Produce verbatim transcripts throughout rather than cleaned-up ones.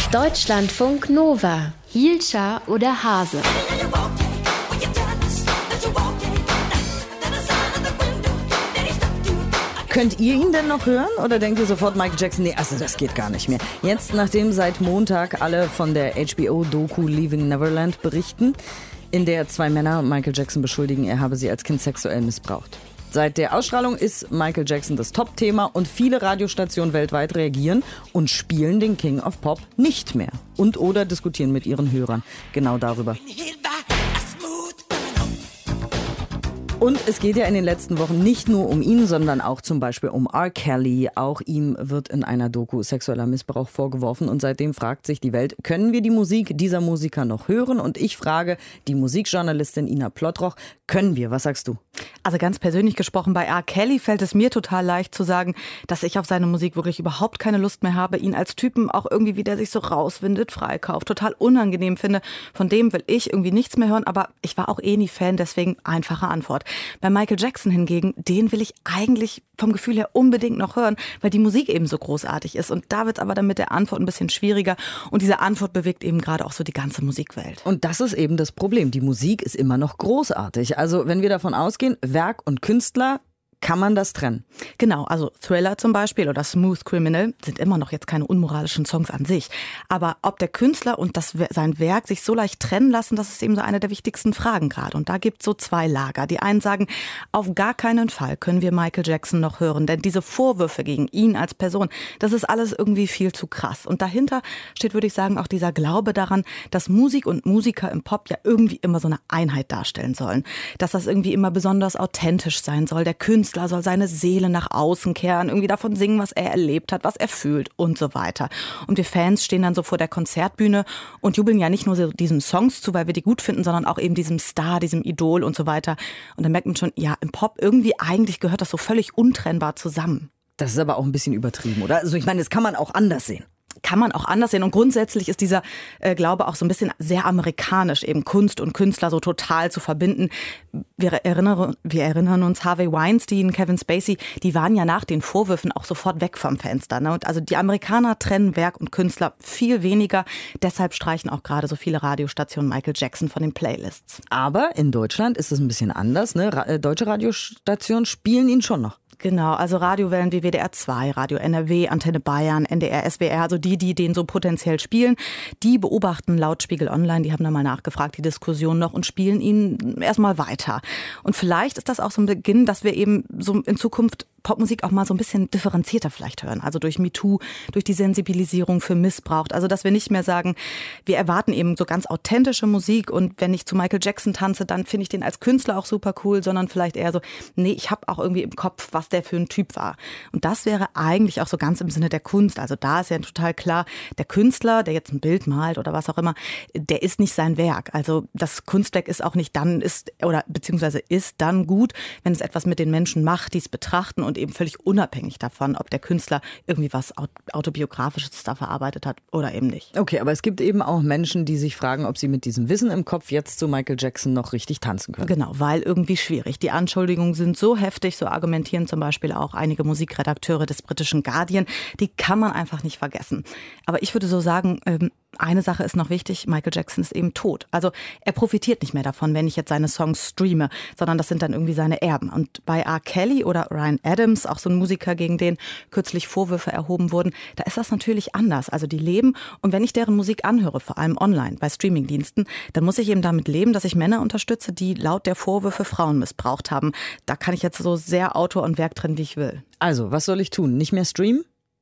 Deutschlandfunk Nova. Hielscher oder Hase? Könnt ihr ihn denn noch hören oder denkt ihr sofort Michael Jackson? Nee, also das geht gar nicht mehr. Jetzt, nachdem seit Montag alle von der H B O-Doku Leaving Neverland berichten, in der zwei Männer Michael Jackson beschuldigen, er habe sie als Kind sexuell missbraucht. Seit der Ausstrahlung ist Michael Jackson das Top-Thema und viele Radiostationen weltweit reagieren und spielen den King of Pop nicht mehr. Und oder diskutieren mit ihren Hörern genau darüber. Und es geht ja in den letzten Wochen nicht nur um ihn, sondern auch zum Beispiel um R. Kelly. Auch ihm wird in einer Doku sexueller Missbrauch vorgeworfen. Und seitdem fragt sich die Welt, können wir die Musik dieser Musiker noch hören? Und ich frage die Musikjournalistin Ina Plottroch, können wir? Was sagst du? Also ganz persönlich gesprochen, bei R. Kelly fällt es mir total leicht zu sagen, dass ich auf seine Musik wirklich überhaupt keine Lust mehr habe, ihn als Typen auch irgendwie, wie der sich so rauswindet, freikauft, total unangenehm finde. Von dem will ich irgendwie nichts mehr hören, aber ich war auch eh nie Fan, deswegen einfache Antwort. Bei Michael Jackson hingegen, den will ich eigentlich vom Gefühl her unbedingt noch hören, weil die Musik eben so großartig ist. Und da wird es aber dann mit der Antwort ein bisschen schwieriger. Und diese Antwort bewegt eben gerade auch so die ganze Musikwelt. Und das ist eben das Problem. Die Musik ist immer noch großartig. Also wenn wir davon ausgehen, Werk und Künstler, kann man das trennen? Genau, also Thriller zum Beispiel oder Smooth Criminal sind immer noch jetzt keine unmoralischen Songs an sich. Aber ob der Künstler und das, sein Werk sich so leicht trennen lassen, das ist eben so eine der wichtigsten Fragen gerade. Und da gibt es so zwei Lager. Die einen sagen, auf gar keinen Fall können wir Michael Jackson noch hören, denn diese Vorwürfe gegen ihn als Person, das ist alles irgendwie viel zu krass. Und dahinter steht, würde ich sagen, auch dieser Glaube daran, dass Musik und Musiker im Pop ja irgendwie immer so eine Einheit darstellen sollen. Dass das irgendwie immer besonders authentisch sein soll. Der Künstler soll seine Seele nach außen kehren, irgendwie davon singen, was er erlebt hat, was er fühlt und so weiter. Und wir Fans stehen dann so vor der Konzertbühne und jubeln ja nicht nur so diesen Songs zu, weil wir die gut finden, sondern auch eben diesem Star, diesem Idol und so weiter. Und dann merkt man schon, ja, im Pop irgendwie eigentlich gehört das so völlig untrennbar zusammen. Das ist aber auch ein bisschen übertrieben, oder? Also ich meine, das kann man auch anders sehen. Kann man auch anders sehen. Und grundsätzlich ist dieser äh, Glaube auch so ein bisschen sehr amerikanisch, eben Kunst und Künstler so total zu verbinden. Wir erinnern, wir erinnern uns, Harvey Weinstein, Kevin Spacey, die waren ja nach den Vorwürfen auch sofort weg vom Fenster. Ne? Und also die Amerikaner trennen Werk und Künstler viel weniger. Deshalb streichen auch gerade so viele Radiostationen Michael Jackson von den Playlists. Aber in Deutschland ist es ein bisschen anders. Ne? Ra- deutsche Radiostationen spielen ihn schon noch. Genau, also Radiowellen wie W D R zwei, Radio N R W, Antenne Bayern, N D R, S W R, also die, die den so potenziell spielen, die beobachten laut Spiegel Online, die haben da mal nachgefragt, die Diskussion noch und spielen ihn erstmal weiter. Und vielleicht ist das auch so ein Beginn, dass wir eben so in Zukunft Popmusik auch mal so ein bisschen differenzierter vielleicht hören. Also durch MeToo, durch die Sensibilisierung für Missbrauch. Also dass wir nicht mehr sagen, wir erwarten eben so ganz authentische Musik und wenn ich zu Michael Jackson tanze, dann finde ich den als Künstler auch super cool, sondern vielleicht eher so, nee, ich habe auch irgendwie im Kopf, was der für ein Typ war. Und das wäre eigentlich auch so ganz im Sinne der Kunst. Also da ist ja total klar, der Künstler, der jetzt ein Bild malt oder was auch immer, der ist nicht sein Werk. Also das Kunstwerk ist auch nicht dann, ist oder beziehungsweise ist dann gut, wenn es etwas mit den Menschen macht, die es betrachten und eben völlig unabhängig davon, ob der Künstler irgendwie was Autobiografisches da verarbeitet hat oder eben nicht. Okay, aber es gibt eben auch Menschen, die sich fragen, ob sie mit diesem Wissen im Kopf jetzt zu Michael Jackson noch richtig tanzen können. Genau, weil irgendwie schwierig. Die Anschuldigungen sind so heftig, so argumentieren zum Beispiel auch einige Musikredakteure des britischen Guardian. Die kann man einfach nicht vergessen. Aber ich würde so sagen, ähm, eine Sache ist noch wichtig, Michael Jackson ist eben tot. Also er profitiert nicht mehr davon, wenn ich jetzt seine Songs streame, sondern das sind dann irgendwie seine Erben. Und bei R. Kelly oder Ryan Adams, auch so ein Musiker, gegen den kürzlich Vorwürfe erhoben wurden, da ist das natürlich anders. Also die leben und wenn ich deren Musik anhöre, vor allem online bei Streamingdiensten, dann muss ich eben damit leben, dass ich Männer unterstütze, die laut der Vorwürfe Frauen missbraucht haben. Da kann ich jetzt so sehr Autor und Werk trennen, wie ich will. Also, was soll ich tun? Nicht mehr streamen?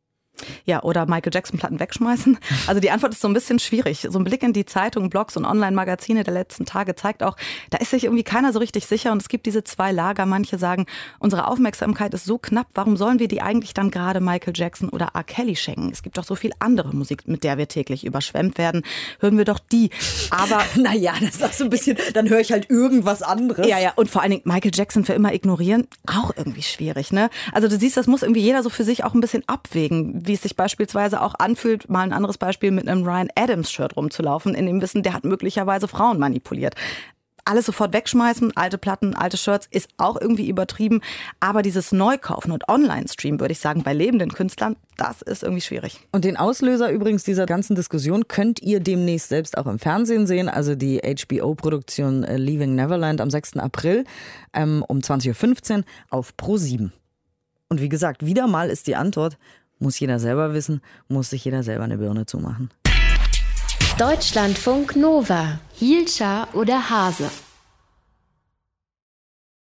Ja, oder Michael Jackson-Platten wegschmeißen? Also die Antwort ist so ein bisschen schwierig. So ein Blick in die Zeitungen, Blogs und Online-Magazine der letzten Tage zeigt auch, da ist sich irgendwie keiner so richtig sicher und es gibt diese zwei Lager. Manche sagen, unsere Aufmerksamkeit ist so knapp, warum sollen wir die eigentlich dann gerade Michael Jackson oder R. Kelly schenken? Es gibt doch so viel andere Musik, mit der wir täglich überschwemmt werden. Hören wir doch die. Aber naja, das ist auch so ein bisschen, dann höre ich halt irgendwas anderes. Ja, ja, und vor allen Dingen Michael Jackson für immer ignorieren, auch irgendwie schwierig, ne? Also du siehst, das muss irgendwie jeder so für sich auch ein bisschen abwägen, wie es sich beispielsweise auch anfühlt, mal ein anderes Beispiel, mit einem Ryan Adams-Shirt rumzulaufen, in dem Wissen, der hat möglicherweise Frauen manipuliert. alles sofort wegschmeißen, alte Platten, alte Shirts, ist auch irgendwie übertrieben. Aber dieses Neukaufen und Online-Stream, würde ich sagen, bei lebenden Künstlern, das ist irgendwie schwierig. Und den Auslöser übrigens dieser ganzen Diskussion könnt ihr demnächst selbst auch im Fernsehen sehen. Also die H B O-Produktion Leaving Neverland am sechsten April ähm, um zwanzig Uhr fünfzehn auf Pro sieben. Und wie gesagt, wieder mal ist die Antwort, muss jeder selber wissen, muss sich jeder selber eine Birne zumachen. Deutschlandfunk Nova, Hielscher oder Hase?